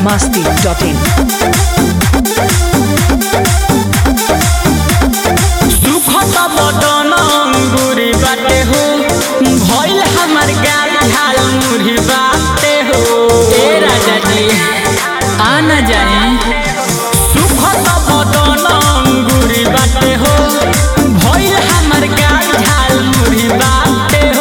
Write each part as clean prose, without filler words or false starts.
biharmasti.in सुखत बदन अंगूरी बाटे हो भइल हमर गाल झाल मुरी बाटे हो ए राजा जी आ न जाई सुखत बदन अंगूरी बाटे हो भइल हमर गाल झाल मुरी बाटे हो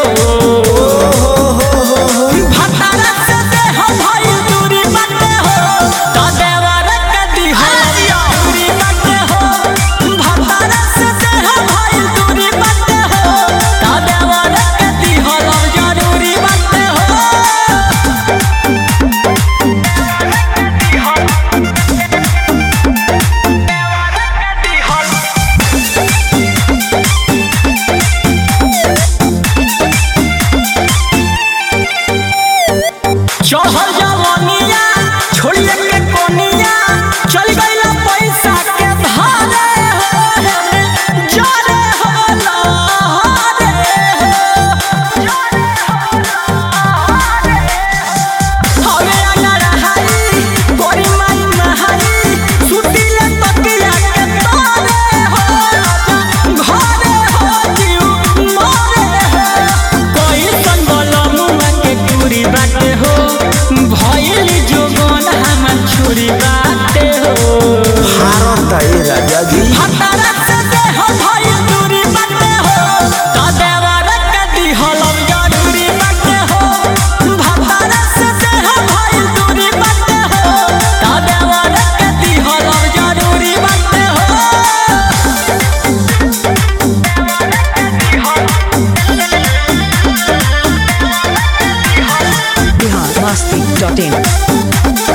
भतारा से देह भइल दूरी बाटे हो त देवर के दिहल दूरी बाटे हो भतारा से देह भइल दूरी बाटे हो त देवर के दिहल जरूरी बाटे हो चढ़ल जवनिया छोड़िए के कोनिया चल गइला पैसा के धारे जारे हो लहरे हवे अगर हाई गोरी माई नहाई सुतिले तकिया के तारे हो घरे हो जीव मारे कोई संगल मुआ के दूरी बाटे हो भइल जोगन हमर छुरी बाटे हो भारत है राजा जी। भतारा से देह भइल दूरी बाटे हो त देवर के दिहल जरूरी बाटे हो भतारा से देह भइल दूरी बाटे हो त देवर के दिहल जरूरी बाटे हो biharmasti.in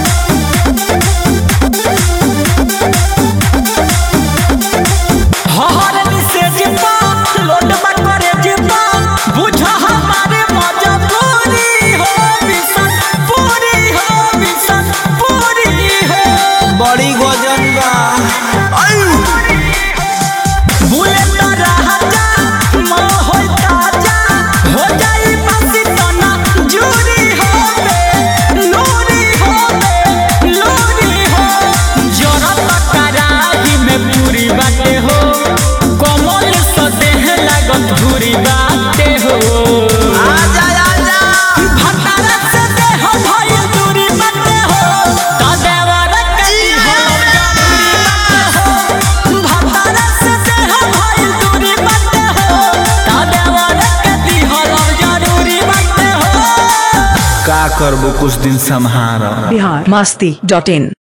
हर से जिपा लोट करे जिपा बुझ हमारे मजबूरी हो विसन पूरी हो बड़ी गजन बा बुलेट राजा मां होई ताजा हो जाई बसी तना जूरी हो लूरी हो जरत कराही में पूरी बाटे हो कमल सदेह लागत धूरी बाटे हो आजा आजा भतारा से देह भइल दूरी बाटे हो त देवर के दिहल जरूरी बाटे हो भतारा से देह भइल दूरी बाटे हो त देवर के दिहल जरूरी बाटे हो का करबो कुछ दिन संहार। biharmasti.in